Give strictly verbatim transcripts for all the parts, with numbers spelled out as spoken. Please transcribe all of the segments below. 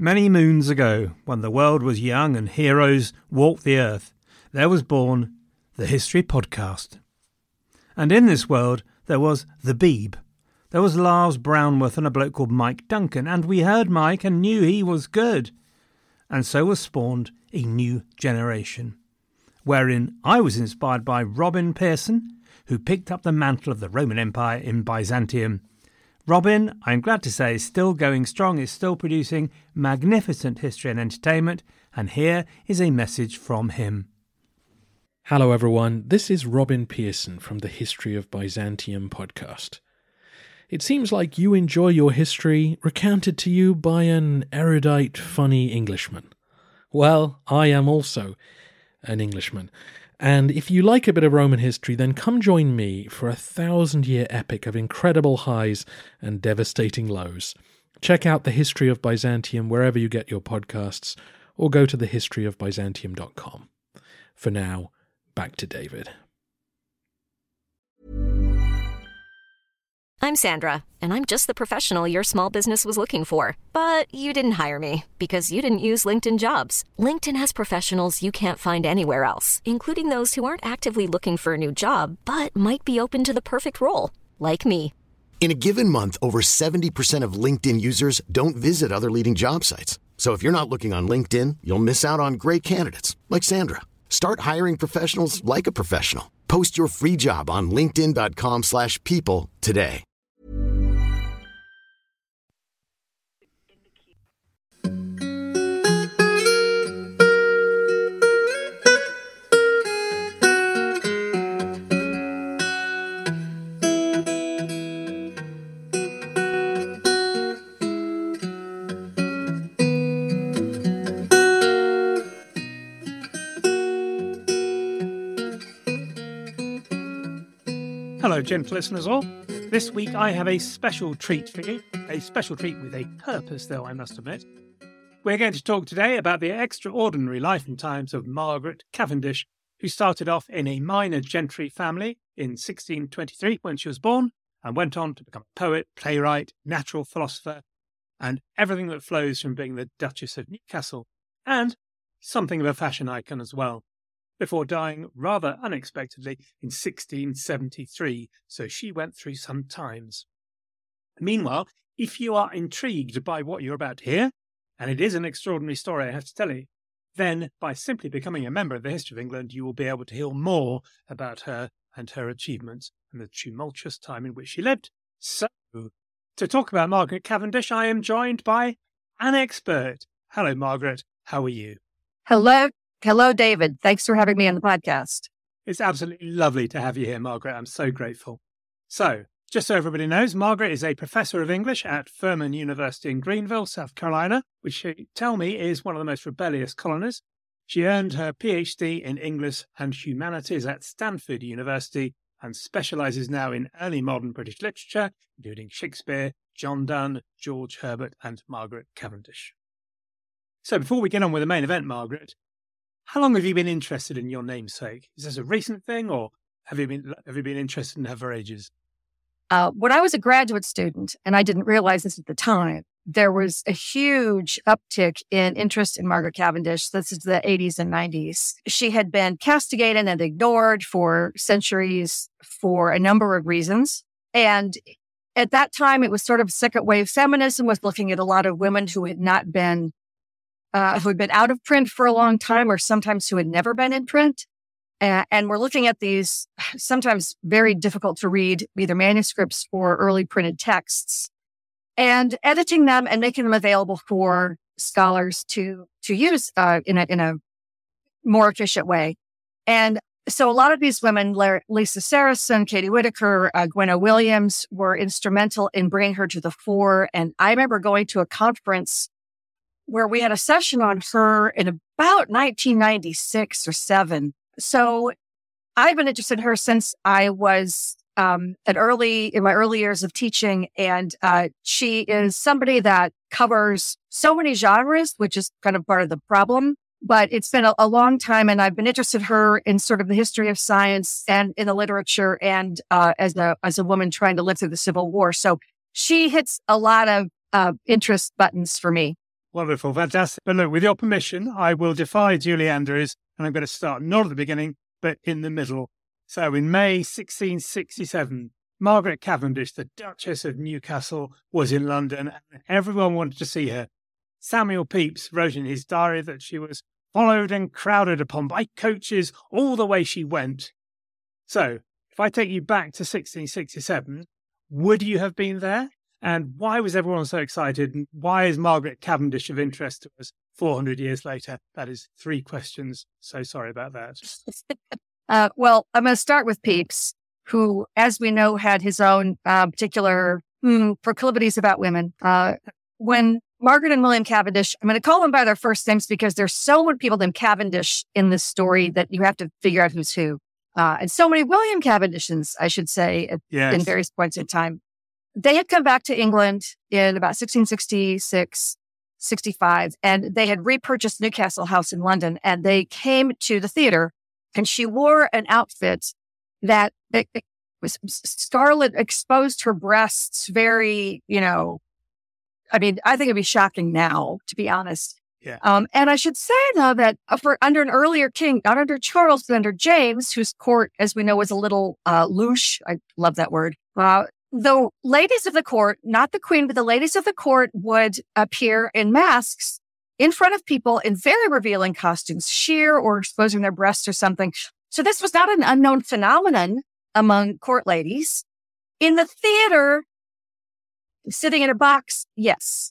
Many moons ago, when the world was young and heroes walked the earth, there was born the History Podcast. And in this world, there was the Beeb. There was Lars Brownworth and a bloke called Mike Duncan, and we heard Mike and knew he was good. And so was spawned a new generation, wherein I was inspired by Robin Pearson, who picked up the mantle of the Roman Empire in Byzantium. Robin, I'm glad to say, is still going strong, is still producing magnificent history and entertainment, and here is a message from him. Hello everyone, this is Robin Pearson from the History of Byzantium podcast. It seems like you enjoy your history recounted to you by an erudite, funny Englishman. Well, I am also an Englishman. And if you like a bit of Roman history, then come join me for a thousand-year epic of incredible highs and devastating lows. Check out The History of Byzantium wherever you get your podcasts, or go to the history of byzantium dot com. For now, back to David. I'm Sandra, and I'm just the professional your small business was looking for. But you didn't hire me because you didn't use LinkedIn Jobs. LinkedIn has professionals you can't find anywhere else, including those who aren't actively looking for a new job, but might be open to the perfect role, like me. In a given month, over seventy percent of LinkedIn users don't visit other leading job sites. So if you're not looking on LinkedIn, you'll miss out on great candidates like Sandra. Start hiring professionals like a professional. Post your free job on linkedin dot com slash people today. Hello, gentle listeners all. This week I have a special treat for you. A special treat with a purpose, though, I must admit. We're going to talk today about the extraordinary life and times of Margaret Cavendish, who started off in a minor gentry family in sixteen twenty-three when she was born, and went on to become a poet, playwright, natural philosopher, and everything that flows from being the Duchess of Newcastle, and something of a fashion icon as well, before dying rather unexpectedly in sixteen seventy-three, so she went through some times. Meanwhile, if you are intrigued by what you're about to hear, and it is an extraordinary story I have to tell you, then by simply becoming a member of the History of England, you will be able to hear more about her and her achievements and the tumultuous time in which she lived. So, to talk about Margaret Cavendish, I am joined by an expert. Hello, Margaret. How are you? Hello. Hello, David. Thanks for having me on the podcast. It's absolutely lovely to have you here, Margaret. I'm so grateful. So, just so everybody knows, Margaret is a professor of English at Furman University in Greenville, South Carolina, which she tell me is one of the most rebellious colonies. She earned her PhD in English and Humanities at Stanford University and specialises now in early modern British literature, including Shakespeare, John Donne, George Herbert, and Margaret Cavendish. So, before we get on with the main event, Margaret, how long have you been interested in your namesake? Is this a recent thing, or have you been have you been interested in her for ages? Uh, when I was a graduate student, and I didn't realize this at the time, there was a huge uptick in interest in Margaret Cavendish. This is the eighties and nineties. She had been castigated and ignored for centuries for a number of reasons. And at that time, it was sort of second wave feminism was looking at a lot of women who had not been Uh, who had been out of print for a long time, or sometimes who had never been in print. Uh, and we're looking at these sometimes very difficult to read, either manuscripts or early printed texts, and editing them and making them available for scholars to to use uh, in a in a more efficient way. And so a lot of these women, Lisa Saracen, Katie Whitaker, uh, Gwenna Williams, were instrumental in bringing her to the fore. And I remember going to a conference where we had a session on her in about nineteen ninety-six or seven. So I've been interested in her since I was um, at early in my early years of teaching, and uh, she is somebody that covers so many genres, which is kind of part of the problem. But it's been a, a long time, and I've been interested in her in sort of the history of science and in the literature, and uh, as a as a woman trying to live through the Civil War. So she hits a lot of uh, interest buttons for me. Wonderful, fantastic. But look, with your permission, I will defy Julie Andrews, and I'm going to start not at the beginning, but in the middle. So in May sixteen sixty-seven, Margaret Cavendish, the Duchess of Newcastle, was in London, and everyone wanted to see her. Samuel Pepys wrote in his diary that she was followed and crowded upon by coaches all the way she went. So, if I take you back to sixteen sixty-seven, would you have been there? And why was everyone so excited? And why is Margaret Cavendish of interest to us four hundred years later? That is three questions. So sorry about that. uh, well, I'm going to start with Pepys, who, as we know, had his own uh, particular hmm, proclivities about women. Uh, when Margaret and William Cavendish, I'm going to call them by their first names because there's so many people named Cavendish in this story that you have to figure out who's who. Uh, and so many William Cavendishans, I should say, at, yes. in various points in time. They had come back to England in about sixteen sixty-six, sixty-five, and they had repurchased Newcastle House in London, and they came to the theater, and she wore an outfit that it, it was scarlet, exposed her breasts very, you know, I mean, I think it'd be shocking now, to be honest. Yeah. Um, and I should say, though, that for under an earlier king, not under Charles, but under James, whose court, as we know, was a little uh, louche. I love that word. Uh, the ladies of the court, not the queen, but the ladies of the court would appear in masks in front of people in very revealing costumes, sheer or exposing their breasts or something. So this was not an unknown phenomenon among court ladies. In the theater, sitting in a box, yes.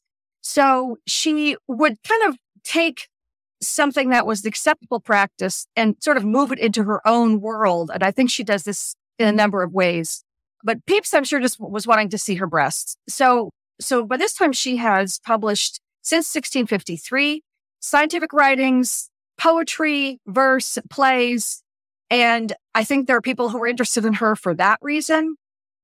So she would kind of take something that was the acceptable practice and sort of move it into her own world. And I think she does this in a number of ways. But Pepys, I'm sure, just was wanting to see her breasts. So, so by this time, she has published, since sixteen fifty-three, scientific writings, poetry, verse, plays. And I think there are people who are interested in her for that reason.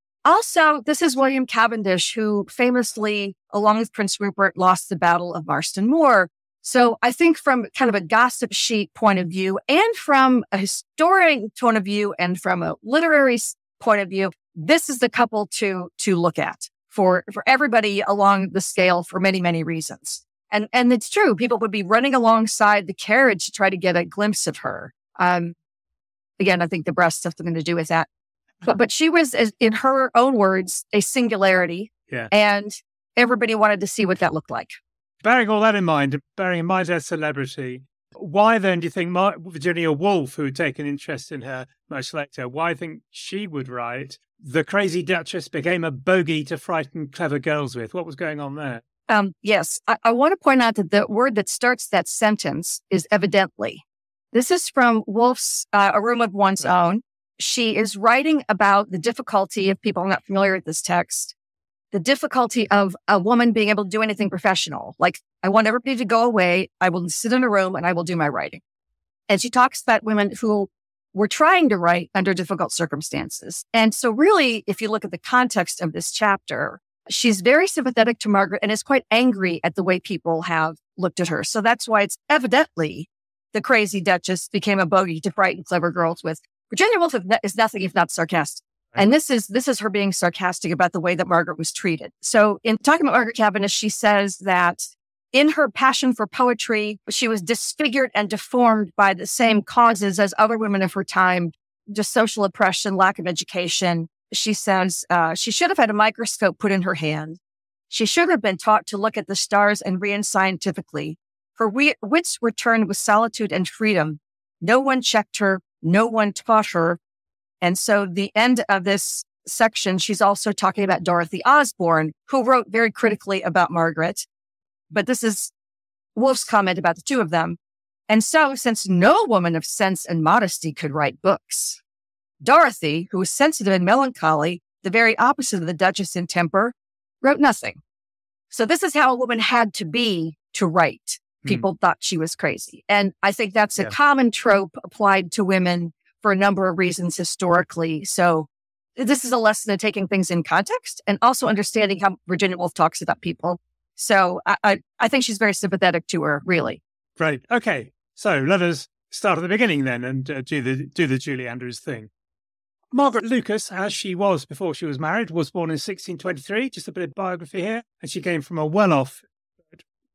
Also, this is William Cavendish, who famously, along with Prince Rupert, lost the Battle of Marston Moor. So I think from kind of a gossip sheet point of view, and from a historian point of view, and from a literary point of view, this is the couple to to look at for, for everybody along the scale for many, many reasons. And and it's true. People would be running alongside the carriage to try to get a glimpse of her. Um, again, I think the breasts have something to do with that. But but she was, in her own words, a singularity. Yeah. And everybody wanted to see what that looked like. Bearing all that in mind, bearing in mind her celebrity, why then do you think Mar- Virginia Woolf, who had taken interest in her much later, why think she would write, "The crazy Duchess became a bogey to frighten clever girls with"? What was going on there? Um, yes, I, I want to point out that the word that starts that sentence is evidently. This is from Woolf's uh, A Room of One's right. Own. She is writing about the difficulty of people not familiar with this text, the difficulty of a woman being able to do anything professional. Like, I want everybody to go away. I will sit in a room and I will do my writing. And she talks about women who were trying to write under difficult circumstances. And so really, if you look at the context of this chapter, she's very sympathetic to Margaret and is quite angry at the way people have looked at her. So that's why it's evidently the crazy Duchess became a bogey to frighten clever girls with. Virginia Woolf is nothing if not sarcastic. Right. And this is this is her being sarcastic about the way that Margaret was treated. So in talking about Margaret Cavendish, she says that in her passion for poetry, she was disfigured and deformed by the same causes as other women of her time, just social oppression, lack of education. She says uh, she should have had a microscope put in her hand. She should have been taught to look at the stars and read scientifically. Her we- wits were turned with solitude and freedom. No one checked her. No one taught her. And so the end of this section, she's also talking about Dorothy Osborne, who wrote very critically about Margaret. But this is Woolf's comment about the two of them. And so, since no woman of sense and modesty could write books, Dorothy, who was sensitive and melancholy, the very opposite of the Duchess in temper, wrote nothing. So this is how a woman had to be to write. People mm. thought she was crazy. And I think that's a yeah. common trope applied to women for a number of reasons historically. So this is a lesson in taking things in context and also understanding how Virginia Woolf talks about people. So I, I, I think she's very sympathetic to her, really. Great. Okay. So let us start at the beginning then and uh, do the do the Julie Andrews thing. Margaret Lucas, as she was before she was married, was born in sixteen twenty-three, just a bit of biography here, and she came from a well-off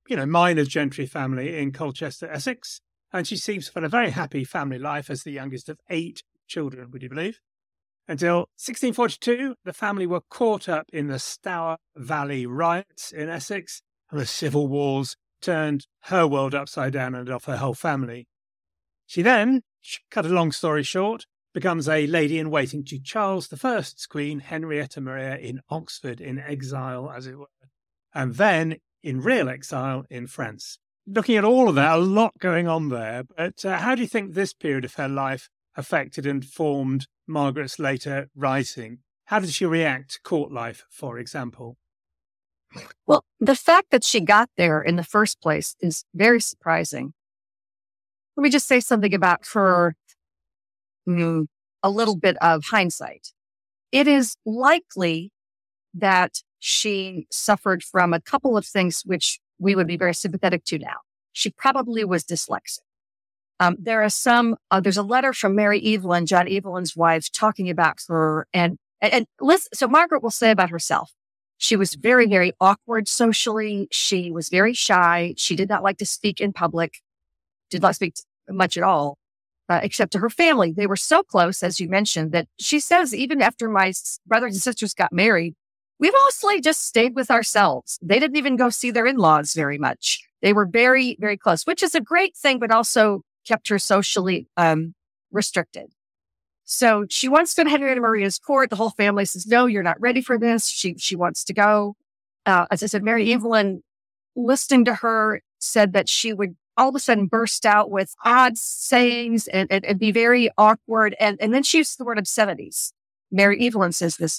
you know, minor gentry family in Colchester, Essex. And she seems to have had a very happy family life as the youngest of eight children, would you believe? Until sixteen forty-two, the family were caught up in the Stour Valley riots in Essex, and the civil wars turned her world upside down and off her whole family. She then, cut a long story short, becomes a lady-in-waiting to Charles the First's Queen, Henrietta Maria, in Oxford, in exile, as it were, and then in real exile in France. Looking at all of that, a lot going on there, but uh, how do you think this period of her life affected and formed Margaret's later writing? How did she react to court life, for example? Well, the fact that she got there in the first place is very surprising. Let me just say something about her, mm, a little bit of hindsight. It is likely that she suffered from a couple of things which we would be very sympathetic to now. She probably was dyslexic. Um, there are some, uh, there's a letter from Mary Evelyn, John Evelyn's wife, talking about her. And, and, and listen, so Margaret will say about herself, she was very, very awkward socially. She was very shy. She did not like to speak in public, did not speak much at all, uh, except to her family. They were so close, as you mentioned, that she says, even after my brothers and sisters got married, we mostly just stayed with ourselves. They didn't even go see their in-laws very much. They were very, very close, which is a great thing, but also kept her socially um, restricted. So she wants to go to Henrietta Maria's court. The whole family says, no, you're not ready for this. She she wants to go. Uh, as I said, Mary Evelyn, listening to her, said that she would all of a sudden burst out with odd sayings and, and, and be very awkward. And, and then she used the word obscenities. Mary Evelyn says this.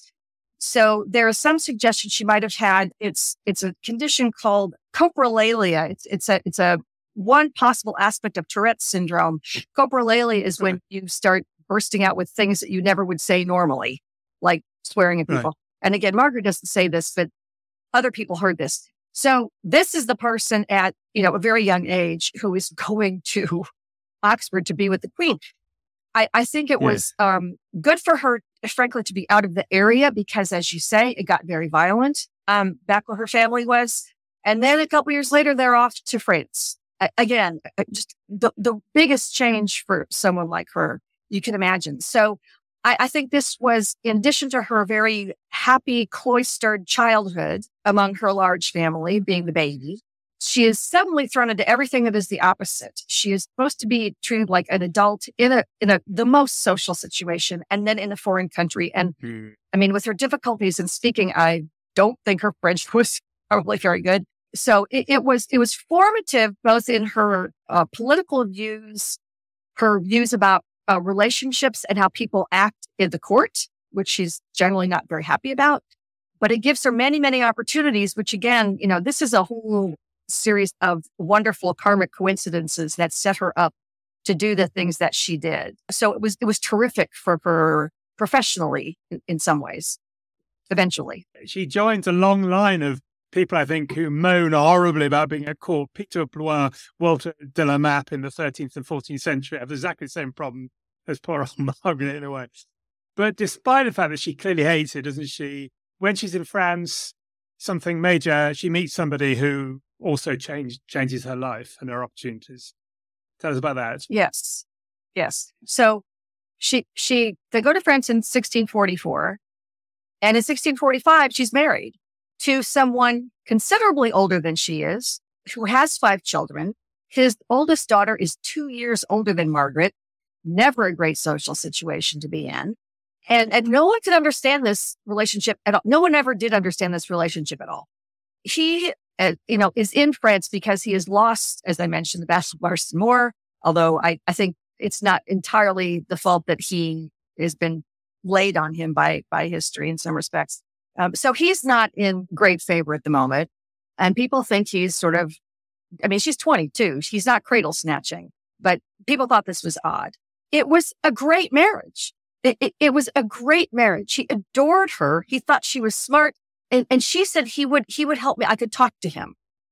So there is some suggestion she might have had. It's it's a condition called coprolalia. It's it's a it's a one possible aspect of Tourette's syndrome. Coprolalia is when you start bursting out with things that you never would say normally, like swearing at people. Right. And again, Margaret doesn't say this, but other people heard this. So this is the person at, you know, a very young age who is going to Oxford to be with the Queen. I, I think it was yes. um, good for her, frankly, to be out of the area because, as you say, it got very violent um, back where her family was. And then a couple years later, they're off to France. I, again, just the, the biggest change for someone like her you can imagine. So I, I think this was, in addition to her very happy, cloistered childhood among her large family, being the baby, she is suddenly thrown into everything that is the opposite. She is supposed to be treated like an adult in a in a the most social situation, and then in a foreign country. And mm-hmm. I mean, with her difficulties in speaking, I don't think her French was probably very good. So it, it was it was formative both in her uh, political views, her views about uh, relationships and how people act in the court, which she's generally not very happy about. But it gives her many, many opportunities, which again, you know, this is a whole series of wonderful karmic coincidences that set her up to do the things that she did. So it was it was terrific for her professionally in, in some ways, eventually. She joins a long line of people, I think, who moan horribly about being at court. Peter Blois, Walter de la Map in the thirteenth and fourteenth century have exactly the same problem as poor old Margaret in a way. But despite the fact that she clearly hates it, doesn't she? When she's in France, something major, she meets somebody who also change, changes her life and her opportunities. Tell us about that. Yes. Yes. So she, she, they go to France in sixteen forty-four. And in sixteen forty-five, she's married to someone considerably older than she is, who has five children. His oldest daughter is two years older than Margaret. Never a great social situation to be in. And, and no one could understand this relationship at all. No one ever did understand this relationship at all. He, uh, you know, is in France because he has lost, as I mentioned, the Battle of Marston Moor, although I, I think it's not entirely the fault that he has been laid on him by, by history in some respects. Um, so he's not in great favor at the moment. And people think he's sort of, I mean, she's twenty-two. She's not cradle snatching, but people thought this was odd. It was a great marriage. It, it, it was a great marriage. He adored her. He thought she was smart. And, and she said he would, he would help me. I could talk to him.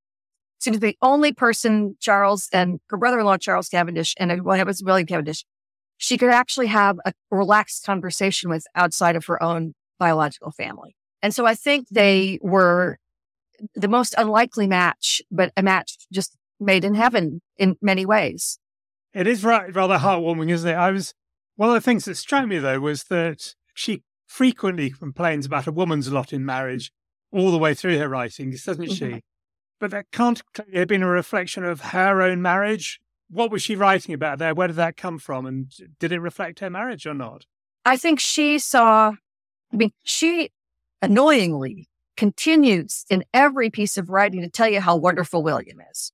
So the only person, Charles, and her brother-in-law, Charles Cavendish, and well, it was William Cavendish, she could actually have a relaxed conversation with outside of her own biological family. And so I think they were, the most unlikely match, but a match just made in heaven in many ways. It is right, rather heartwarming, isn't it? I was one of the things that struck me, though, was that she frequently complains about a woman's lot in marriage all the way through her writings, doesn't she? Mm-hmm. But that can't have been a reflection of her own marriage. What was she writing about there? Where did that come from? And did it reflect her marriage or not? I think she saw, I mean, she annoyingly continues in every piece of writing to tell you how wonderful William is.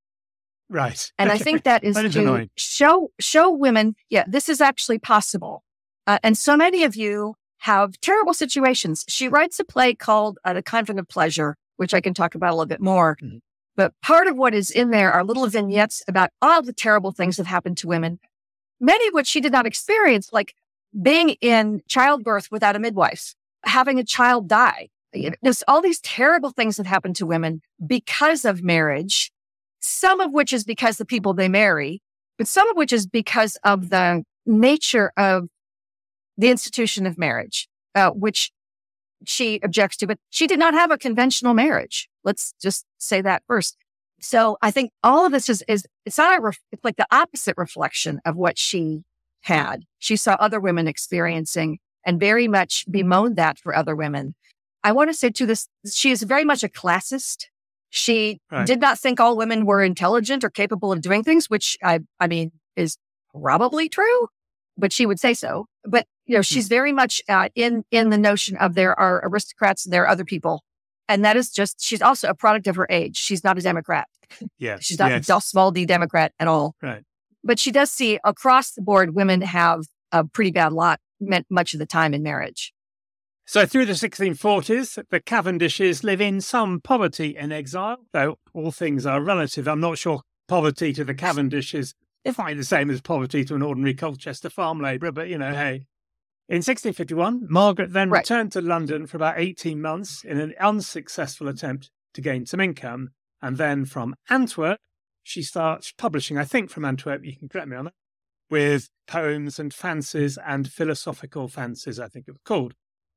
Right. And okay. I think that is, that is to annoying. show show women, yeah, this is actually possible. Uh, and so many of you have terrible situations. She writes a play called uh, The Convent of Pleasure, which I can talk about a little bit more. Mm-hmm. But part of what is in there are little vignettes about all the terrible things that happened to women, many of which she did not experience, like being in childbirth without a midwife, having a child die. There's all these terrible things that happen to women because of marriage, some of which is because the people they marry, but some of which is because of the nature of the institution of marriage, uh, which she objects to. But she did not have a conventional marriage. Let's just say that first. So I think all of this is, is it's not a ref, it's like the opposite reflection of what she had. She saw other women experiencing and very much bemoaned that for other women. I want to say too, this, she is very much a classist. She right. did not think all women were intelligent or capable of doing things, which I, I mean, is probably true, but she would say so. But, you know, she's very much uh, in, in the notion of there are aristocrats and there are other people. And that is just, she's also a product of her age. She's not a Democrat. Yeah. She's not yes. a small D Democrat at all. Right. But she does see across the board, women have a pretty bad lot much of the time in marriage. So through the sixteen forties, the Cavendishes live in some poverty and exile, though all things are relative. I'm not sure poverty to the Cavendishes is quite the same as poverty to an ordinary Colchester farm labourer, but, you know, hey. In sixteen fifty-one, Margaret then right. returned to London for about eighteen months in an unsuccessful attempt to gain some income. And then from Antwerp, she starts publishing, I think from Antwerp, you can correct me on that, with poems and fancies and philosophical fancies, I think it was called.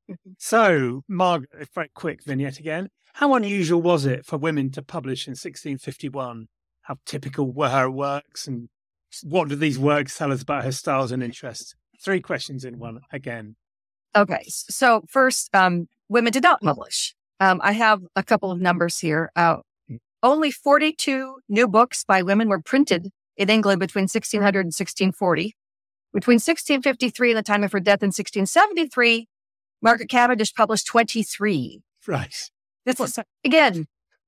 So, Margaret, a very quick vignette again. How unusual was it for women to publish in sixteen fifty-one? How typical were her works, and what do these works tell us about her styles and interests? Three questions in one again. Okay, so first, um, women did not publish. Um, I have a couple of numbers here. Uh, only forty-two new books by women were printed in England between sixteen hundred and sixteen forty. Between sixteen fifty-three and the time of her death in sixteen seventy-three, Margaret Cavendish published twenty-three. Right. This is, again,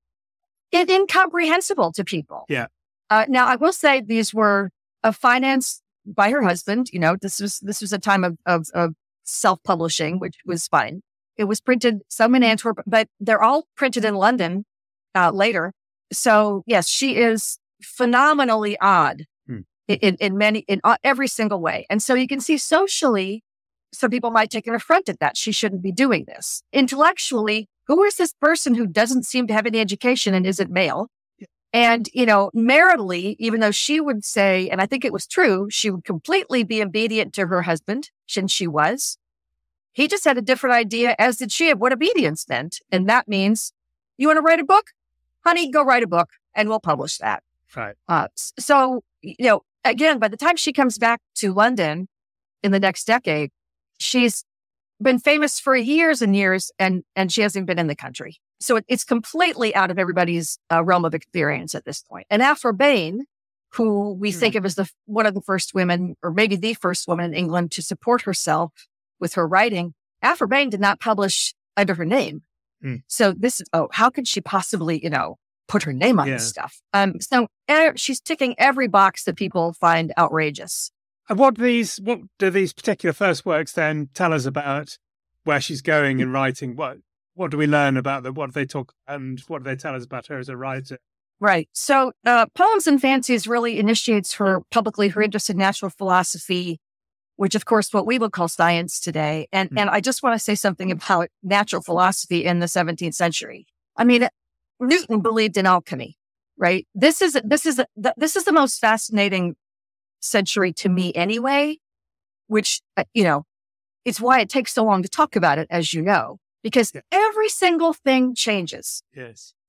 it, incomprehensible to people. Yeah. Uh, now, I will say these were uh, financed by her husband. You know, this was this was a time of, of, of self-publishing, which was fine. It was printed, some in Antwerp, but they're all printed in London uh, later. So, yes, she is phenomenally odd hmm. in, in many, in every single way. And so you can see socially, some people might take an affront at that. She shouldn't be doing this. Intellectually, who is this person who doesn't seem to have any education and isn't male? Yeah. And, you know, maritally, even though she would say, and I think it was true, she would completely be obedient to her husband, since she was. He just had a different idea, as did she, of what obedience meant. And that means, you want to write a book? Honey, go write a book and we'll publish that. Right. Uh, so, you know, again, by the time she comes back to London in the next decade, she's been famous for years and years, and, and she hasn't been in the country. So it, it's completely out of everybody's uh, realm of experience at this point. And Aphra Behn, who we mm-hmm. think of as the one of the first women, or maybe the first woman in England to support herself with her writing, Aphra Behn did not publish under her name. Mm. So this is, oh, how could she possibly, you know, put her name on yeah. this stuff? Um, so er, she's ticking every box that people find outrageous. And what these, what do these particular first works then tell us about where she's going in writing? What what do we learn about them? What do they talk, and what do they tell us about her as a writer? Right. So uh, Poems and Fancies really initiates her publicly her interest in natural philosophy, which of course what we would call science today. And mm. and I just want to say something about natural philosophy in the seventeenth century. I mean, Newton believed in alchemy, right? This is this is this is the most fascinating century to me anyway, which, you know, it's why it takes so long to talk about it, as you know, because yeah. every single thing changes. Yes.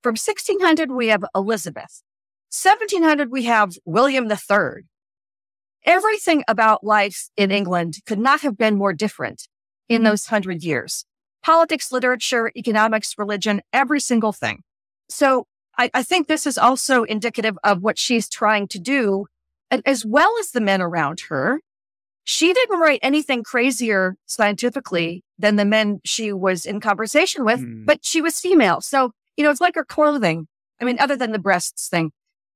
From sixteen hundred, we have Elizabeth. seventeen hundred, we have William the Third. Everything about life in England could not have been more different in those hundred years. Politics, literature, economics, religion, every single thing. So I, I think this is also indicative of what she's trying to do, as well as the men around her. She didn't write anything crazier scientifically than the men she was in conversation with, mm. but she was female. So, you know, it's like her clothing. I mean, other than the breasts thing.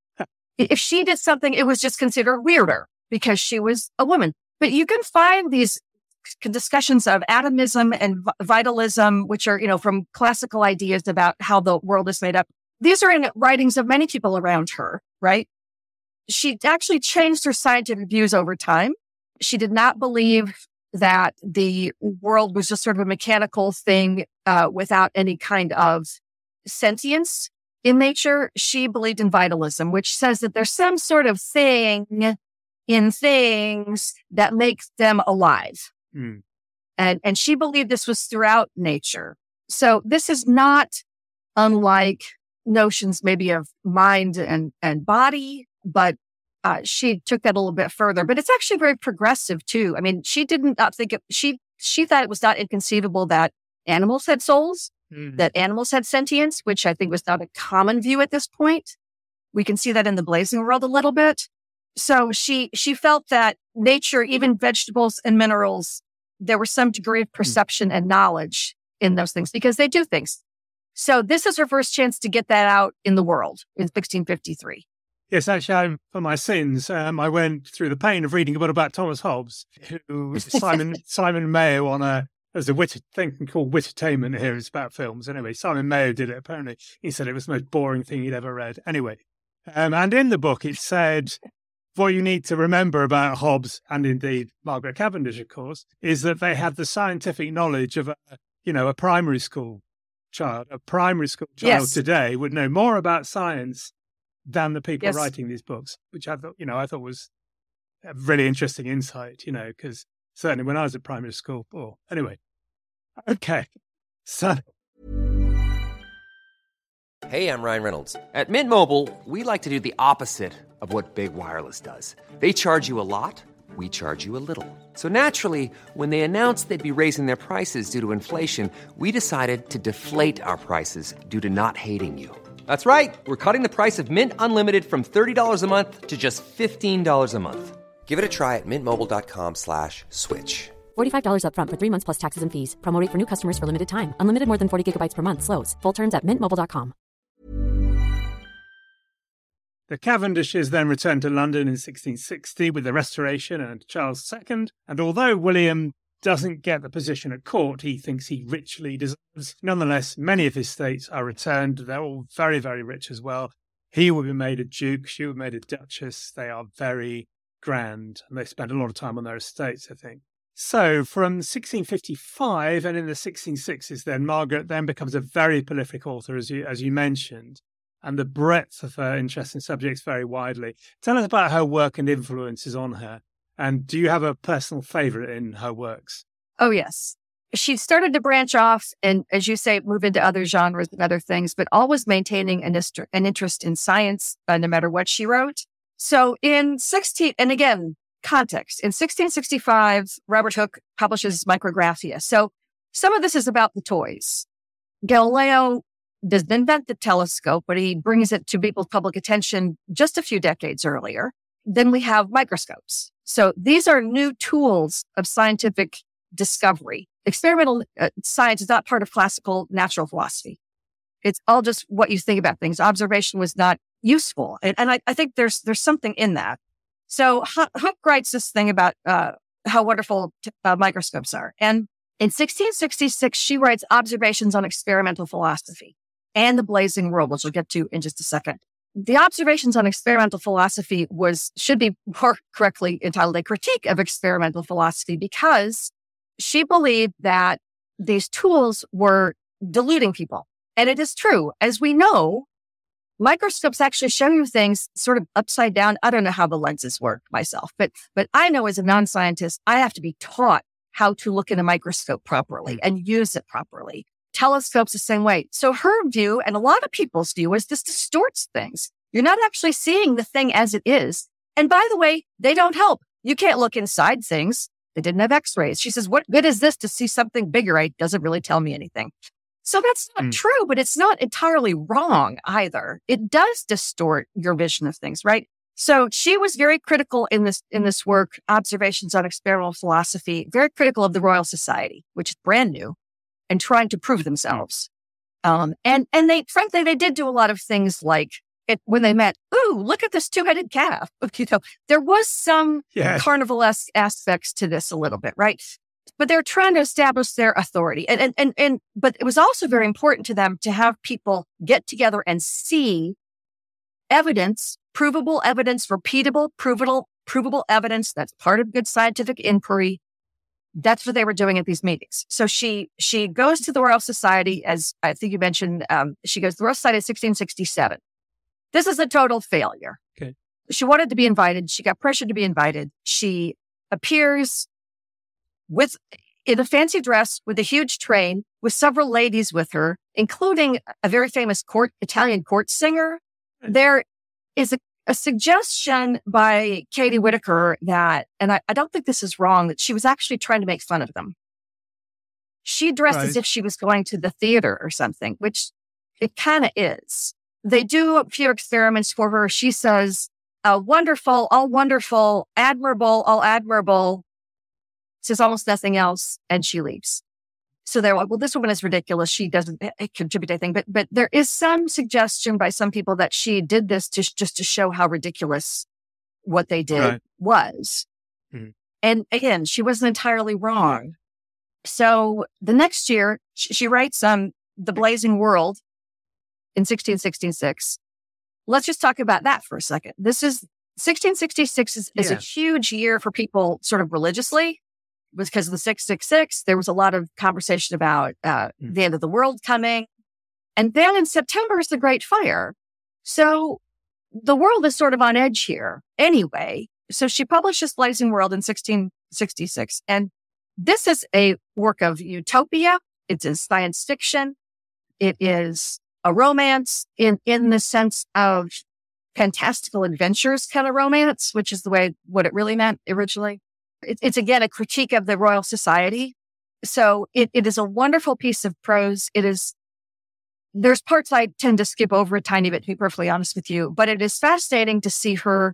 If she did something, it was just considered weirder because she was a woman. But you can find these discussions of atomism and vitalism, which are, you know, from classical ideas about how the world is made up. These are in writings of many people around her, right? She actually changed her scientific views over time. She did not believe that the world was just sort of a mechanical thing uh, without any kind of sentience in nature. She believed in vitalism, which says that there's some sort of thing in things that makes them alive. Mm. And, and she believed this was throughout nature. So this is not unlike notions maybe of mind and, and body, but Uh, she took that a little bit further, but it's actually very progressive too. I mean, she didn't not think it, she, she thought it was not inconceivable that animals had souls, mm-hmm. that animals had sentience, which I think was not a common view at this point. We can see that in the Blazing World a little bit. So she, she felt that nature, even vegetables and minerals, there was some degree of perception mm-hmm. and knowledge in those things because they do things. So this is her first chance to get that out in the world in sixteen fifty-three. Yes, actually, I'm, for my sins, um, I went through the pain of reading a book about Thomas Hobbes, who Simon Simon Mayo on a, there's a wit, thing called Wittertainment here, it's about films. Anyway, Simon Mayo did it, apparently. He said it was the most boring thing he'd ever read. Anyway, um, and in the book, it said, what you need to remember about Hobbes, and indeed Margaret Cavendish, of course, is that they had the scientific knowledge of, a, you know, a primary school child. A primary school child yes. today would know more about science than the people yes. writing these books, which I thought, you know, I thought was a really interesting insight, you know, because certainly when I was at primary school, oh, anyway. Okay. So. Hey, I'm Ryan Reynolds. At Mint Mobile, we like to do the opposite of what Big Wireless does. They charge you a lot, we charge you a little. So naturally, when they announced they'd be raising their prices due to inflation, we decided to deflate our prices due to not hating you. That's right. We're cutting the price of Mint Unlimited from thirty dollars a month to just fifteen dollars a month. Give it a try at mintmobile.com slash switch. forty-five dollars up front for three months plus taxes and fees. Promo rate for new customers for limited time. Unlimited more than forty gigabytes per month. Slows full terms at mint mobile dot com. The Cavendishes then returned to London in sixteen sixty with the Restoration and Charles the Second. And although William doesn't get the position at court he thinks he richly deserves, nonetheless, many of his estates are returned. They're all very, very rich as well. He will be made a duke, she will be made a duchess. They are very grand, and they spend a lot of time on their estates, I think. So from sixteen fifty-five and in the sixteen sixties, then Margaret then becomes a very prolific author, as you as you mentioned, and the breadth of her interest in subjects vary widely. Tell us about her work and influences on her. And do you have a personal favourite in her works? Oh, yes. She started to branch off and, as you say, move into other genres and other things, but always maintaining an, ist- an interest in science, uh, no matter what she wrote. So in sixteen, and again, context, in sixteen sixty-five, Robert Hooke publishes Micrographia. So some of this is about the toys. Galileo doesn't invent the telescope, but he brings it to people's public attention just a few decades earlier. Then we have microscopes. So these are new tools of scientific discovery. Experimental uh, science is not part of classical natural philosophy. It's all just what you think about things. Observation was not useful. And, and I, I think there's there's something in that. So Hooke writes this thing about uh, how wonderful t- uh, microscopes are. And in sixteen sixty-six, she writes Observations on Experimental Philosophy and the Blazing World, which we'll get to in just a second. The Observations on Experimental Philosophy was, should be more correctly entitled A Critique of Experimental Philosophy, because she believed that these tools were deluding people. And it is true. As we know, microscopes actually show you things sort of upside down. I don't know how the lenses work myself, but, but I know as a non-scientist, I have to be taught how to look in a microscope properly and use it properly telescopes the same way. So her view, and a lot of people's view, is this distorts things. You're not actually seeing the thing as it is. And by the way, they don't help. You can't look inside things. They didn't have x-rays. She says, what good is this to see something bigger? It doesn't really tell me anything. So that's not mm. true, but it's not entirely wrong either. It does distort your vision of things, right? So she was very critical in this, in this work, Observations on Experimental Philosophy, very critical of the Royal Society, which is brand new, and trying to prove themselves. Um, and, and they, frankly, they did do a lot of things like it, when they met, ooh, look at this two-headed calf. You know, there was some yeah. carnivalesque aspects to this a little bit, right? But they're trying to establish their authority. And, and, and, and, but it was also very important to them to have people get together and see evidence, provable evidence, repeatable, provable, provable evidence. That's part of good scientific inquiry. That's what they were doing at these meetings. So she, she goes to the Royal Society, as I think you mentioned, um, she goes to the Royal Society in sixteen sixty-seven. This is a total failure. Okay. She wanted to be invited. She got pressured to be invited. She appears with in a fancy dress with a huge train with several ladies with her, including a very famous court Italian court singer. There is a, a suggestion by Katie Whitaker that, and I, I don't think this is wrong, that she was actually trying to make fun of them. She dressed right. as if she was going to the theater or something, which it kind of is. They do a few experiments for her. She says, uh, wonderful, all wonderful, admirable, all admirable. Says almost nothing else, and she leaves. So they're like, well, this woman is ridiculous. She doesn't contribute anything. But but there is some suggestion by some people that she did this to just to show how ridiculous what they did right. was. Mm-hmm. And again, she wasn't entirely wrong. So the next year, she, she writes um, The Blazing World in sixteen sixty-six. Let's just talk about that for a second. This is sixteen sixty-six is, yeah. is a huge year for people sort of religiously. It was because of the six six six. There was a lot of conversation about uh, mm. the end of the world coming. And then in September is the Great Fire. So the world is sort of on edge here anyway. So she publishes Blazing World in sixteen sixty-six. And this is a work of utopia. It's a science fiction. It is a romance in, in the sense of fantastical adventures kind of romance, which is the way what it really meant originally. It, it's, again, a critique of the Royal Society. So it, it is a wonderful piece of prose. It is, there's parts I tend to skip over a tiny bit, to be perfectly honest with you, but it is fascinating to see her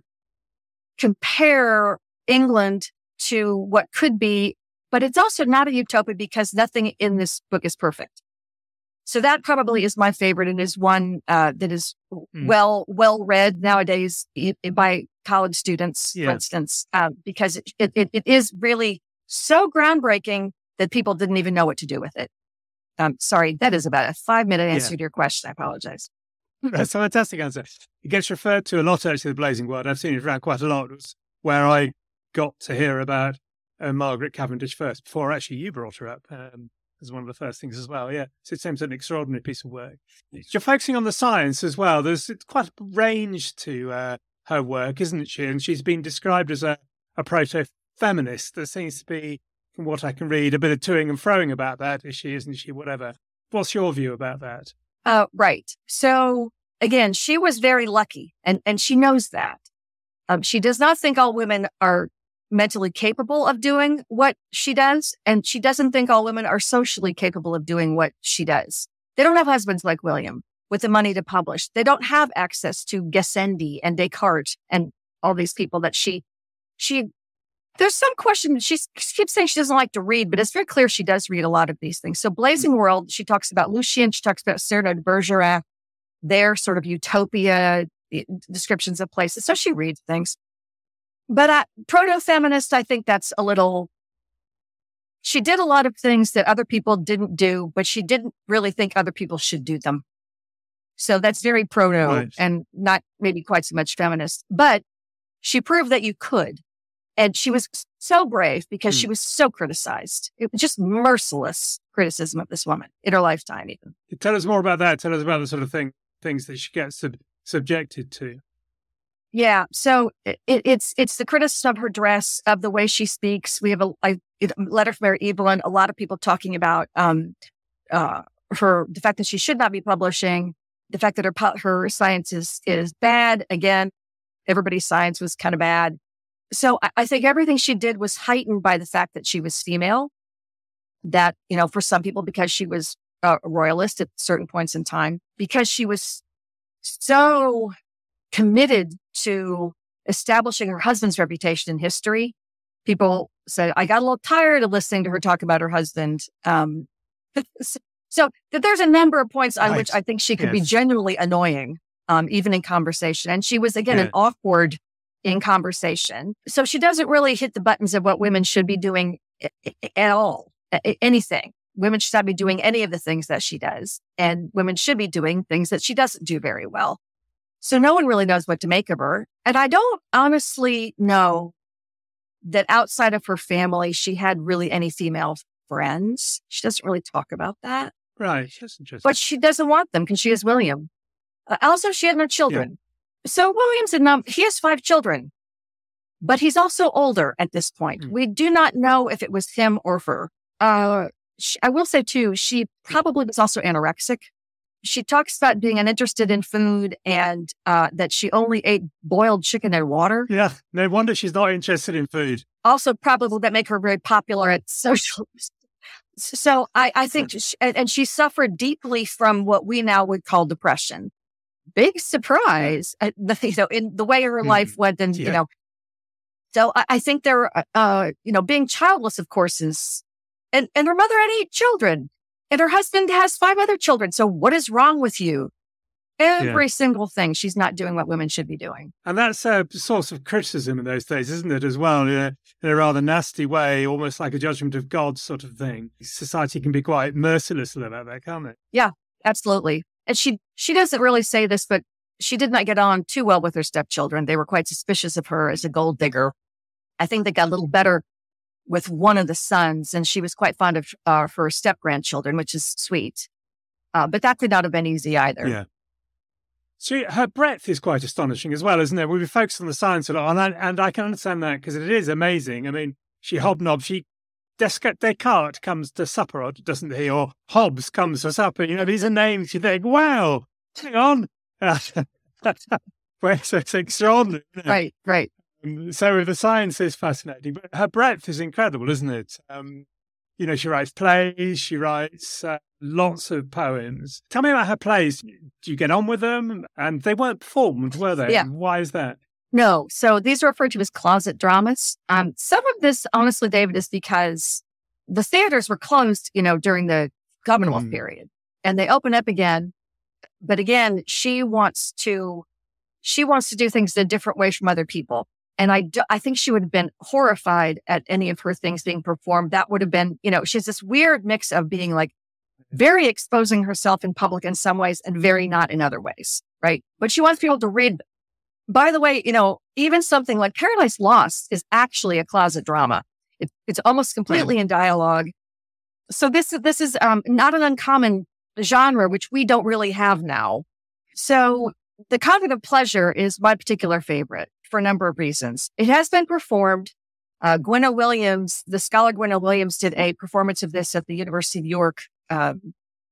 compare England to what could be, but it's also not a utopia because nothing in this book is perfect. So that probably is my favorite and is one uh, that is mm. well well read nowadays it, it, by college students, yeah. for instance, uh, because it, it it is really so groundbreaking that people didn't even know what to do with it. Um, sorry, that is about a five minute answer yeah. to your question. I apologize. That's a fantastic answer. It gets referred to a lot, actually, the Blazing World. I've seen it around quite a lot. It was where I got to hear about uh, Margaret Cavendish first, before actually you brought her up. Um, as one of the first things as well, yeah. So it seems an extraordinary piece of work. You're focusing on the science as well. There's it's quite a range to uh, her work, isn't she? And she's been described as a, a proto-feminist. There seems to be, from what I can read, a bit of toing and froing about that. Is she, isn't she, whatever. What's your view about that? Uh, right. So, again, she was very lucky, and, and she knows that. Um, she does not think all women are mentally capable of doing what she does, and she doesn't think all women are socially capable of doing what she does. They don't have husbands like William with the money to publish. They don't have access to Gassendi and Descartes and all these people that she, she, there's some question. She keeps saying she doesn't like to read, but it's very clear she does read a lot of these things. So Blazing World, she talks about Lucian, she talks about Cyrano de Bergerac, their sort of utopia descriptions of places. So she reads things. But uh, proto-feminist, I think that's a little, she did a lot of things that other people didn't do, but she didn't really think other people should do them. So that's very proto right. and not maybe quite so much feminist. But she proved that you could. And she was so brave because hmm. she was so criticized. It was just merciless criticism of this woman in her lifetime even. Tell us more about that. Tell us about the sort of thing, things that she gets sub- subjected to. Yeah, so it, it's it's the criticism of her dress, of the way she speaks. We have a, a letter from Mary Evelyn, a lot of people talking about um, uh, her, the fact that she should not be publishing, the fact that her, her science is, is bad. Again, everybody's science was kind of bad. So I, I think everything she did was heightened by the fact that she was female. That, you know, for some people, because she was a royalist at certain points in time, because she was so committed to establishing her husband's reputation in history. People said, I got a little tired of listening to her talk about her husband. Um, so there's a number of points on right. which I think she could yes. be genuinely annoying, um, even in conversation. And she was, again, yeah. an awkward in conversation. So she doesn't really hit the buttons of what women should be doing at all, anything. Women should not be doing any of the things that she does. And women should be doing things that she doesn't do very well. So no one really knows what to make of her. And I don't honestly know that outside of her family, she had really any female friends. She doesn't really talk about that. Right. That's interesting. But she doesn't want them because she is William. Uh, also, she had no children. Yeah. So William's in, um, he has five children, but he's also older at this point. Mm. We do not know if it was him or her. Uh, she, I will say too, she probably was also anorexic. She talks about being uninterested in food and uh, that she only ate boiled chicken and water. Yeah, no wonder she's not interested in food. Also, probably that make her very popular at social. So I, I think, she, and, and she suffered deeply from what we now would call depression. Big surprise, uh, the, you know, in the way her mm. life went, and yeah. you know. So I, I think there, uh, you know, being childless, of course, is, and and her mother had eight children. And her husband has five other children. So what is wrong with you? Every yeah. single thing. She's not doing what women should be doing. And that's a source of criticism in those days, isn't it, as well? In a, in a rather nasty way, almost like a judgment of God sort of thing. Society can be quite merciless about that, can't it? Yeah, absolutely. And she, she doesn't really say this, but she did not get on too well with her stepchildren. They were quite suspicious of her as a gold digger. I think they got a little better with one of the sons, and she was quite fond of uh, her step-grandchildren, which is sweet. Uh, but that could not have been easy either. Yeah. So her breadth is quite astonishing as well, isn't it? We've focused on the science a lot, and I, and I can understand that because it is amazing. I mean, she hobnobs, she Descartes comes to supper, doesn't he? Or Hobbes comes to supper. You know, these are names you think, wow, hang on. Well, so it's extraordinary. You know? Right, right. So the science is fascinating, but her breadth is incredible, isn't it? Um, you know, she writes plays, she writes uh, lots of poems. Tell me about her plays. Do you get on with them? And they weren't performed, were they? Yeah. Why is that? No. So these are referred to as closet dramas. Um, some of this, honestly, David, is because the theaters were closed, you know, during the Commonwealth mm. period, and they open up again. But again, she wants to, she wants to do things in a different way from other people. And I, do, I think she would have been horrified at any of her things being performed. That would have been, you know, she has this weird mix of being like very exposing herself in public in some ways and very not in other ways, right? But she wants people to read. By the way, you know, even something like Paradise Lost is actually a closet drama. It, it's almost completely in dialogue. So this, this is um, not an uncommon genre, which we don't really have now. So The Convent of Pleasure is my particular favorite for a number of reasons. It has been performed. Uh, Gwenna Williams, the scholar Gwenna Williams, did a performance of this at the University of York um,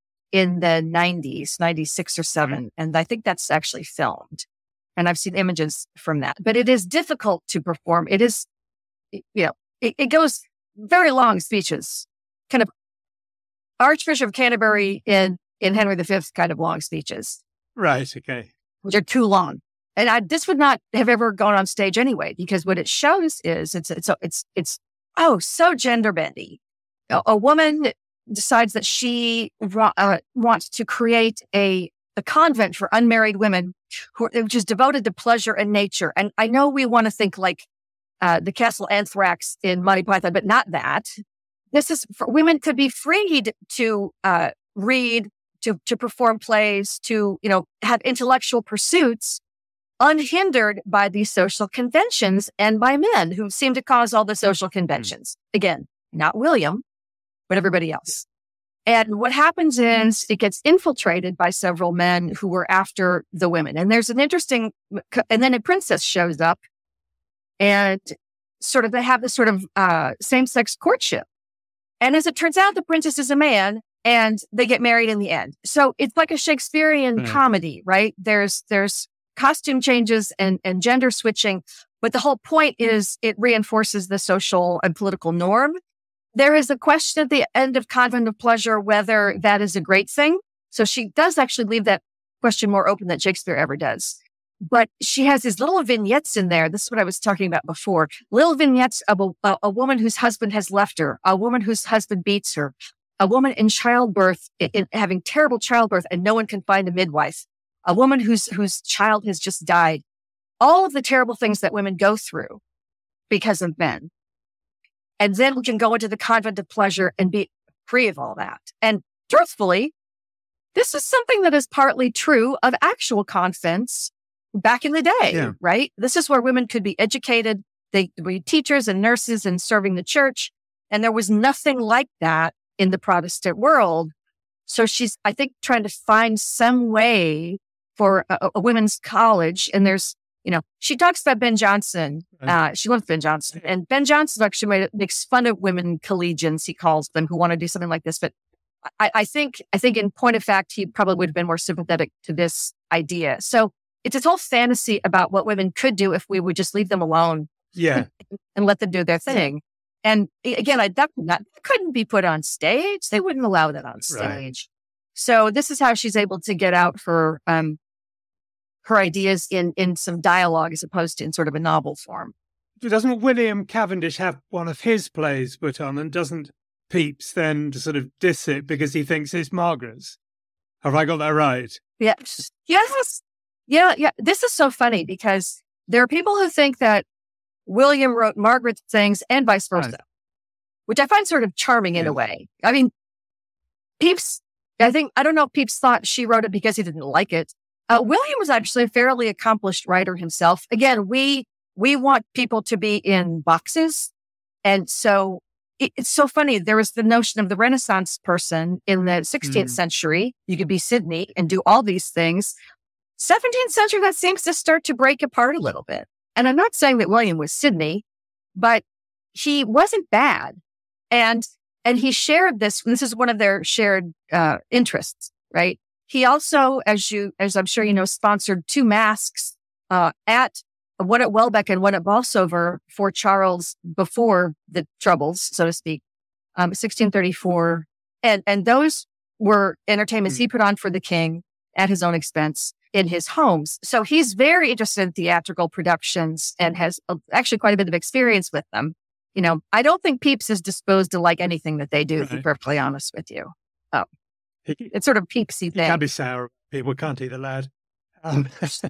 in the nineties, ninety-six or seven. And I think that's actually filmed. And I've seen images from that. But it is difficult to perform. It is, you know, it, it goes very long speeches, kind of Archbishop of Canterbury in, in Henry the Fifth kind of long speeches. Right, okay. Which are too long. And I, this would not have ever gone on stage anyway, because what it shows is it's, it's, it's, it's, oh, so gender bendy. A, a woman decides that she uh, wants to create a, a convent for unmarried women who, which is devoted to pleasure and nature. And I know we want to think like uh, the Castle Anthrax in Monty Python, but not that. This is for women to be freed to uh, read, to, to perform plays, to, you know, have intellectual pursuits, unhindered by these social conventions and by men who seem to cause all the social conventions. Again, not William, but everybody else. And what happens is it gets infiltrated by several men who were after the women. And there's an interesting, and then a princess shows up and sort of, they have this sort of uh, same-sex courtship. And as it turns out, the princess is a man and they get married in the end. So it's like a Shakespearean Right. comedy, right? There's there's costume changes and, and gender switching, but the whole point is it reinforces the social and political norm. There is a question at the end of Convent of Pleasure whether that is a great thing. So she does actually leave that question more open than Shakespeare ever does. But she has these little vignettes in there. This is what I was talking about before. Little vignettes of a, a, a woman whose husband has left her, a woman whose husband beats her, a woman in childbirth, in, in having terrible childbirth, and no one can find a midwife, a woman whose whose child has just died. All of the terrible things that women go through because of men. And then we can go into the Convent of Pleasure and be free of all that. And truthfully, this is something that is partly true of actual convents back in the day, Yeah. right? This is where women could be educated. They could be teachers and nurses and serving the church. And there was nothing like that in the Protestant world. So she's, I think, trying to find some way for a, a women's college. And there's, you know, she talks about Ben Jonson. Uh, she loves Ben Jonson. And Ben Jonson actually made, makes fun of women collegians, he calls them, who want to do something like this. But I, I think, I think in point of fact, he probably would have been more sympathetic to this idea. So it's this whole fantasy about what women could do if we would just leave them alone Yeah. and let them do their thing. And a- again, I, that, that couldn't be put on stage. They wouldn't allow that on stage. Right. So this is how she's able to get out her, um, her ideas in, in some dialogue as opposed to in sort of a novel form. Doesn't William Cavendish have one of his plays put on, and doesn't Pepys then to sort of diss it because he thinks it's Margaret's? Have I got that right? Yes. Yes. Yeah. Yeah. This is so funny because there are people who think that William wrote Margaret's things and vice versa, Right. which I find sort of charming in Yeah. a way. I mean, Pepys, I think, I don't know if Pepys thought she wrote it because he didn't like it. Uh, William was actually a fairly accomplished writer himself. Again, we, we want people to be in boxes. And so it, it's so funny. There was the notion of the Renaissance person in the sixteenth Mm. century. You could be Sidney and do all these things. seventeenth century, that seems to start to break apart a little bit. And I'm not saying that William was Sidney, but he wasn't bad. And, and he shared this. This is one of their shared uh, interests, right? He also, as you, as I'm sure you know, sponsored two masques uh, at one at Welbeck and one at Bolsover for Charles before the Troubles, so to speak, um, sixteen thirty-four. And, and those were entertainments he put on for the king at his own expense in his homes. So he's very interested in theatrical productions and has uh, actually quite a bit of experience with them. You know, I don't think Pepys is disposed to like anything that they do, to be Right. perfectly honest with you. Oh, He, it's sort of Pepysy he thing. can be sour. People can't he, the lad? Um,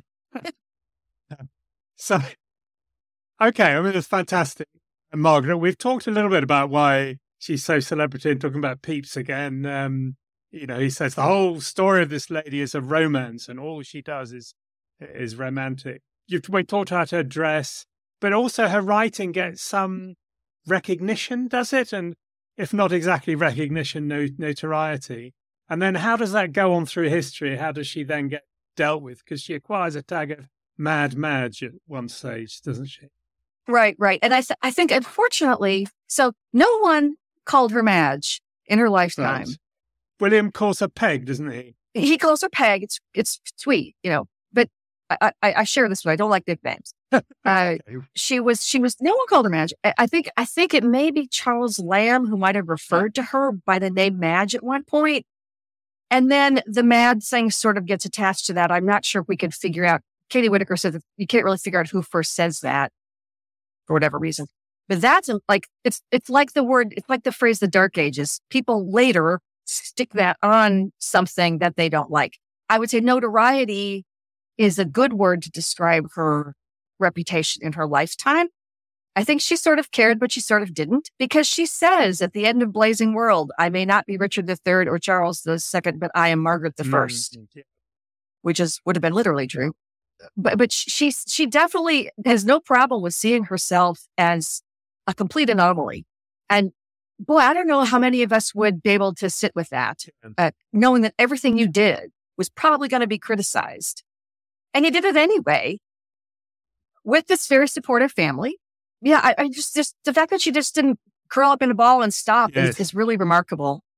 so, okay, I mean, it's fantastic. And Margaret, we've talked a little bit about why she's so celebrity and talking about Pepys again. Um, you know, he says the whole story of this lady is a romance and all she does is is romantic. You've we talked about her dress, but also her writing gets some recognition, does it? And if not exactly recognition, no, notoriety. And then how does that go on through history? How does she then get dealt with? Because she acquires a tag of Mad Madge at one stage, doesn't she? Right, right. And I, th- I think, unfortunately, so no one called her Madge in her lifetime. Right. William calls her Peg, doesn't he? He calls her Peg. It's it's sweet, you know. But I, I, I share this one. I don't like nicknames. Uh, Okay. she was she was no one called her Madge. I, I think I think it may be Charles Lamb who might have referred to her by the name Madge at one point. And then the Mad thing sort of gets attached to that. I'm not sure if we could figure out. Katie Whitaker said that you can't really figure out who first says that for whatever reason. But that's like it's it's like the word it's like the phrase the Dark Ages. People later stick that on something that they don't like. I would say notoriety is a good word to describe her reputation in her lifetime. I think she sort of cared, but she sort of didn't, because she says at the end of Blazing World, I may not be Richard the Third or Charles the Second, but I am Margaret the First, Mm, yeah. which is would have been literally true. But but she she definitely has no problem with seeing herself as a complete anomaly. And boy, I don't know how many of us would be able to sit with that, uh, knowing that everything you did was probably going to be criticized. And you did it anyway with this very supportive family. Yeah, I, I just, just the fact that she just didn't curl up in a ball and stop Yes. is, is really remarkable.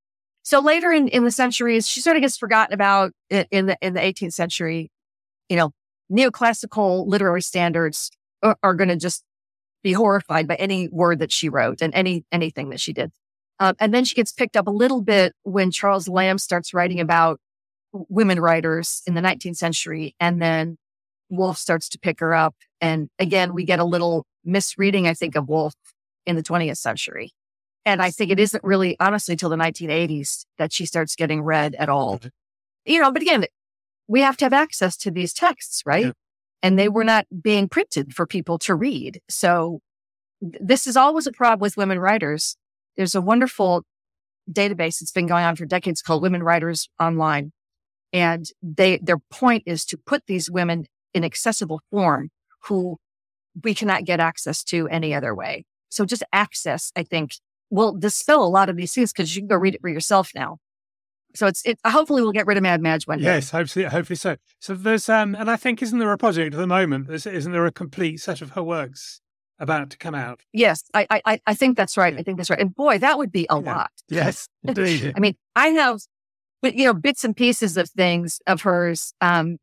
So later in, in the centuries, she sort of gets forgotten about in, in the in the eighteenth century. You know, neoclassical literary standards are, are going to just be horrified by any word that she wrote and any anything that she did. Um, and then she gets picked up a little bit when Charles Lamb starts writing about women writers in the nineteenth century. And then Woolf starts to pick her up. And again, we get a little misreading, I think, of Woolf in the twentieth century. And I think it isn't really, honestly, till the nineteen eighties that she starts getting read at all. You know, but again, we have to have access to these texts, right? Yeah. And they were not being printed for people to read. So th- this is always a problem with women writers. There's a wonderful database that's been going on for decades called Women Writers Online. And they their point is to put these women in accessible form who we cannot get access to any other way. So just access, I think, will dispel a lot of these things because you can go read it for yourself now. So it's it. Hopefully, we'll get rid of Mad Madge one day. Yes, hopefully, hopefully so. So there's um, and I think isn't there a project at the moment? There's, isn't there a complete set of her works about to come out? Yes, I I I think that's right. I think that's right. And boy, that would be a yeah. lot. Yes, indeed. I mean, I have, but you know, bits and pieces of things of hers. Um,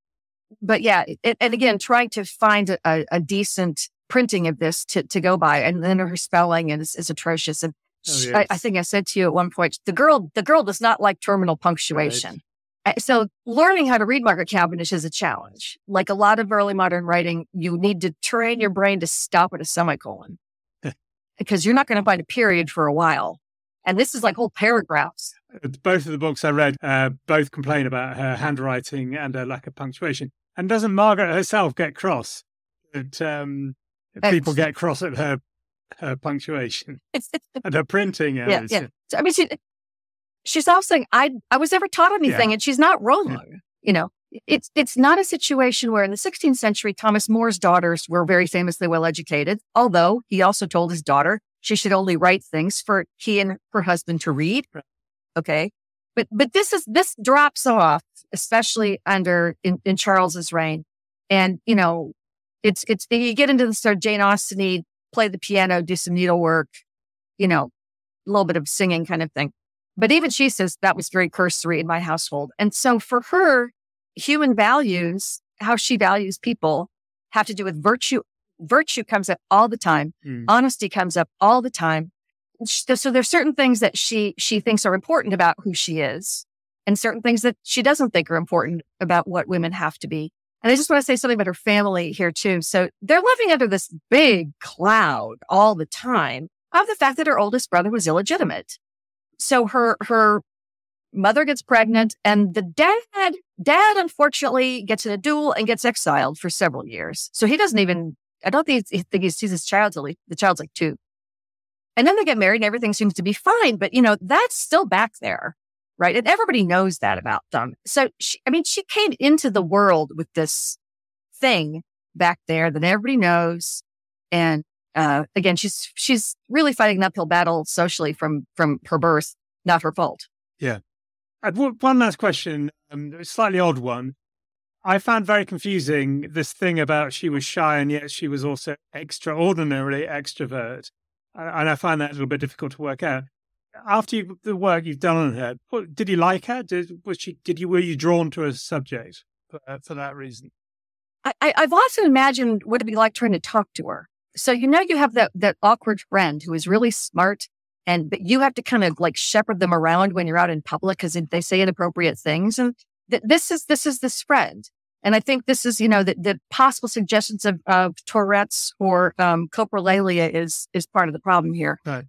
but yeah, it, and again, trying to find a, a decent printing of this to to go by, and then her spelling is is atrocious. And Oh, yes. I, I think I said to you at one point, the girl, the girl does not like terminal punctuation. Right. So learning how to read Margaret Cavendish is a challenge. Like a lot of early modern writing, you need to train your brain to stop at a semicolon because you're not going to find a period for a while. And this is like whole paragraphs. Both of the books I read, uh, both complain about her handwriting and her lack of punctuation. And doesn't Margaret herself get cross? That um, people get cross at her her punctuation it's, it's, and her printing. Yeah, yeah. So, I mean, she, she's also saying, I I was never taught anything, yeah. and she's not wrong. Yeah. You know, it's it's not a situation where in the sixteenth century, Thomas More's daughters were very famously well educated, although he also told his daughter she should only write things for he and her husband to read. Right. Okay, but but this is this drops off, especially under in, in Charles's reign, and you know, it's it's you get into the sort of Jane Austen-y, play the piano, do some needlework, you know, a little bit of singing kind of thing. But even she says that was very cursory in my household. And so for her, human values, how she values people, have to do with virtue. Virtue comes up all the time. Mm. Honesty comes up all the time. So there's certain things that she she thinks are important about who she is, and certain things that she doesn't think are important about what women have to be. And I just want to say something about her family here, too. So they're living under this big cloud all the time of the fact that her oldest brother was illegitimate. So her her mother gets pregnant, and the dad, dad, unfortunately, gets in a duel and gets exiled for several years. So he doesn't even, I don't think he, think he sees his child till he, the child's like two. And then they get married and everything seems to be fine. But, you know, that's still back there. Right. And everybody knows that about them. So, she, I mean, she came into the world with this thing back there that everybody knows. And uh, again, she's she's really fighting an uphill battle socially from from her birth, not her fault. Yeah. And one last question, um, a slightly odd one. I found very confusing this thing about she was shy and yet she was also extraordinarily extrovert. And I find that a little bit difficult to work out. After you, the work you've done on her, what, did you like her? Did was she? Did you were you drawn to a subject for, uh, for that reason? I, I've often imagined what it'd be like trying to talk to her. So you know you have that that awkward friend who is really smart, and but you have to kind of like shepherd them around when you're out in public because they say inappropriate things. And th- this is this is this friend, and I think this is you know the, the possible suggestions of, of Tourette's or um, coprolalia is is part of the problem here. Right.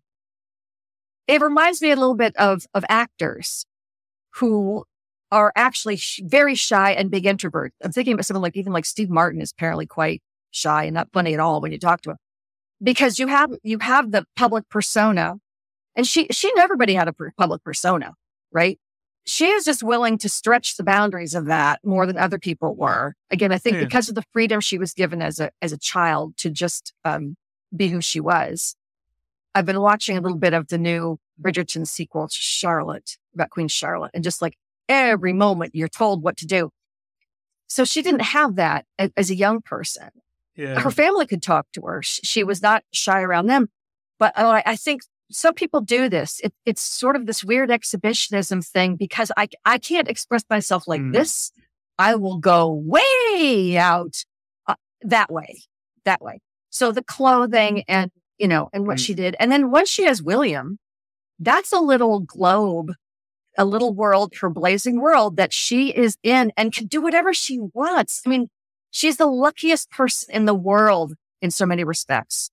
It reminds me a little bit of of actors who are actually sh- very shy and big introverts. I'm thinking about someone like even like Steve Martin is apparently quite shy and not funny at all when you talk to him, because you have you have the public persona, and she she knew everybody had a per- public persona, right? She is just willing to stretch the boundaries of that more than other people were. Again, I think yeah. because of the freedom she was given as a as a child to just um, be who she was. I've been watching a little bit of the new Bridgerton sequel, Charlotte, about Queen Charlotte, and just like every moment you're told what to do. So she didn't have that as, as a young person. Yeah. Her family could talk to her. She, she was not shy around them. But uh, I think some people do this. It, it's sort of this weird exhibitionism thing because I, I can't express myself like mm. this. I will go way out uh, that way, that way. So the clothing and, you know, and what mm. she did. And then once she has William, that's a little globe, a little world, her blazing world that she is in and can do whatever she wants. I mean, she's the luckiest person in the world in so many respects.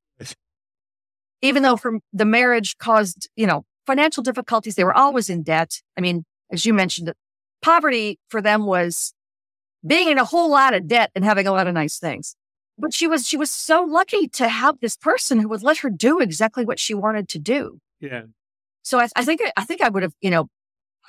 Even though from the marriage caused, you know, financial difficulties, they were always in debt. I mean, as you mentioned, poverty for them was being in a whole lot of debt and having a lot of nice things. But she was, she was so lucky to have this person who would let her do exactly what she wanted to do. Yeah. So I, I think, I think I would have, you know,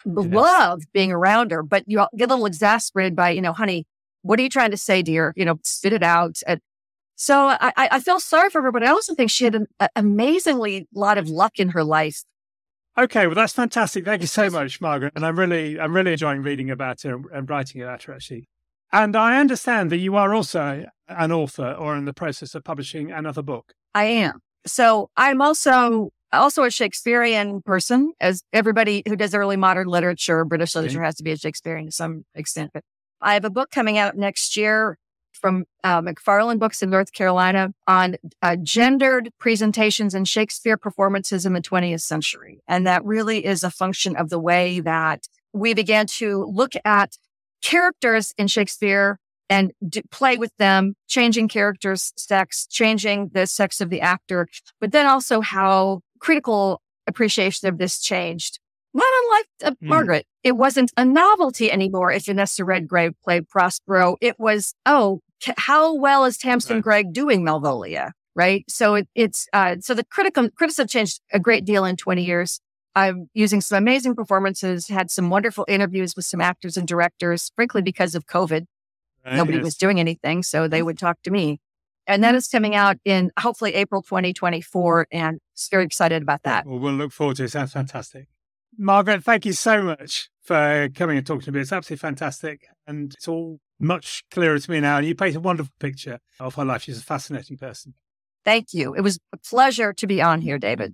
loved being around her, but you get a little exasperated by, you know, honey, what are you trying to say, dear? You know, spit it out. And so I, I feel sorry for her, but I also think she had an amazingly lot of luck in her life. Okay, well, that's fantastic. Thank you so much, Margaret. And I'm really, I'm really enjoying reading about her and writing about her, actually. And I understand that you are also an author or in the process of publishing another book. I am. So I'm also also a Shakespearean person, as everybody who does early modern literature, British literature okay. has to be a Shakespearean to some extent. But I have a book coming out next year from uh, McFarland Books in North Carolina on uh, gendered presentations in Shakespeare performances in the twentieth century. And that really is a function of the way that we began to look at characters in Shakespeare and d- play with them, changing characters' sex, changing the sex of the actor, but then also how critical appreciation of this changed. Not unlike uh, mm. Margaret, it wasn't a novelty anymore if Vanessa Redgrave played Prospero. It was, oh, t- how well is Tamsin right. Greig doing Malvolio, right? So it, it's, uh, so the critical, criticism changed a great deal in twenty years. I'm using some amazing performances, had some wonderful interviews with some actors and directors, frankly, because of COVID. Right, Nobody yes. was doing anything, so they would talk to me. And that is coming out in hopefully April twenty twenty-four, and very excited about that. Well, we'll look forward to it. Sounds fantastic. Margaret, thank you so much for coming and talking to me. It's absolutely fantastic. And it's all much clearer to me now. And you paint a wonderful picture of her life. She's a fascinating person. Thank you. It was a pleasure to be on here, David.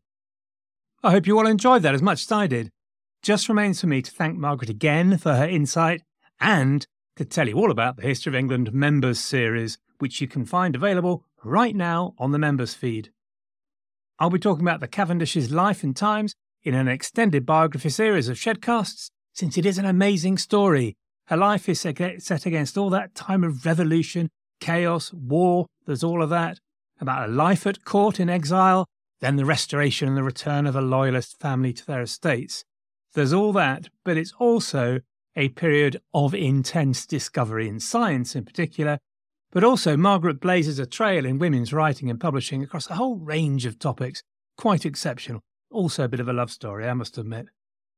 I hope you all enjoyed that as much as I did. Just remains for me to thank Margaret again for her insight and to tell you all about the History of England Members Series, which you can find available right now on the Members feed. I'll be talking about the Cavendish's life and times in an extended biography series of Shedcasts, since it is an amazing story. Her life is set against all that time of revolution, chaos, war, there's all of that, about a life at court in exile, then the restoration and the return of a loyalist family to their estates. There's all that, but it's also a period of intense discovery in science in particular, but also Margaret blazes a trail in women's writing and publishing across a whole range of topics, quite exceptional. Also a bit of a love story, I must admit.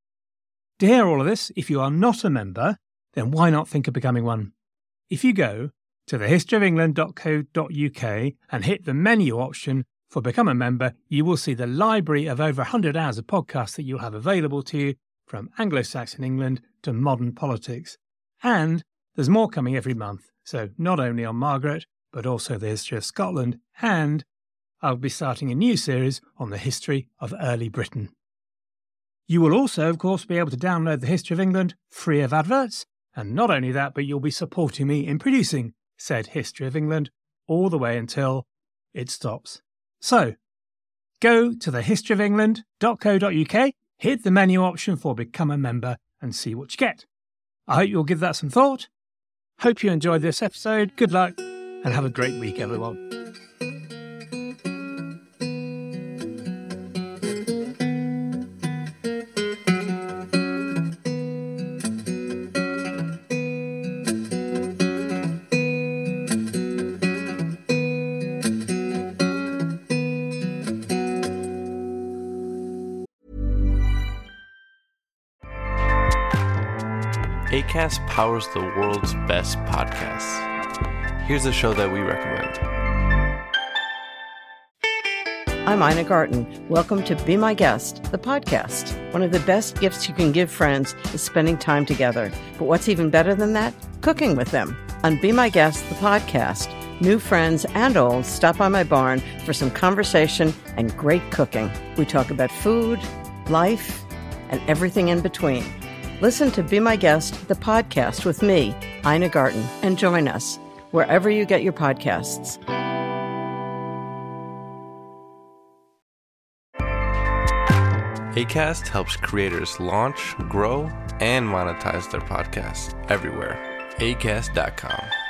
To hear all of this, if you are not a member, then why not think of becoming one? If you go to the history of england dot co dot uk and hit the menu option for Become a Member, you will see the library of over one hundred hours of podcasts that you'll have available to you, from Anglo-Saxon England to modern politics. And there's more coming every month, so not only on Margaret, but also the history of Scotland, and I'll be starting a new series on the history of early Britain. You will also, of course, be able to download the History of England free of adverts, and not only that, but you'll be supporting me in producing said History of England all the way until it stops. So, go to the history of england dot co dot uk, hit the menu option for Become a Member, and see what you get. I hope you'll give that some thought. Hope you enjoyed this episode. Good luck, and have a great week, everyone. Acast powers the world's best podcasts. Here's a show that we recommend. I'm Ina Garten. Welcome to Be My Guest, the podcast. One of the best gifts you can give friends is spending time together. But what's even better than that? Cooking with them. On Be My Guest, the podcast, New friends and old stop by my barn for some conversation and great cooking. We talk about food, life, and everything in between. Listen to Be My Guest, the podcast with me, Ina Garten, and join us wherever you get your podcasts. Acast helps creators launch, grow, and monetize their podcasts everywhere. acast dot com.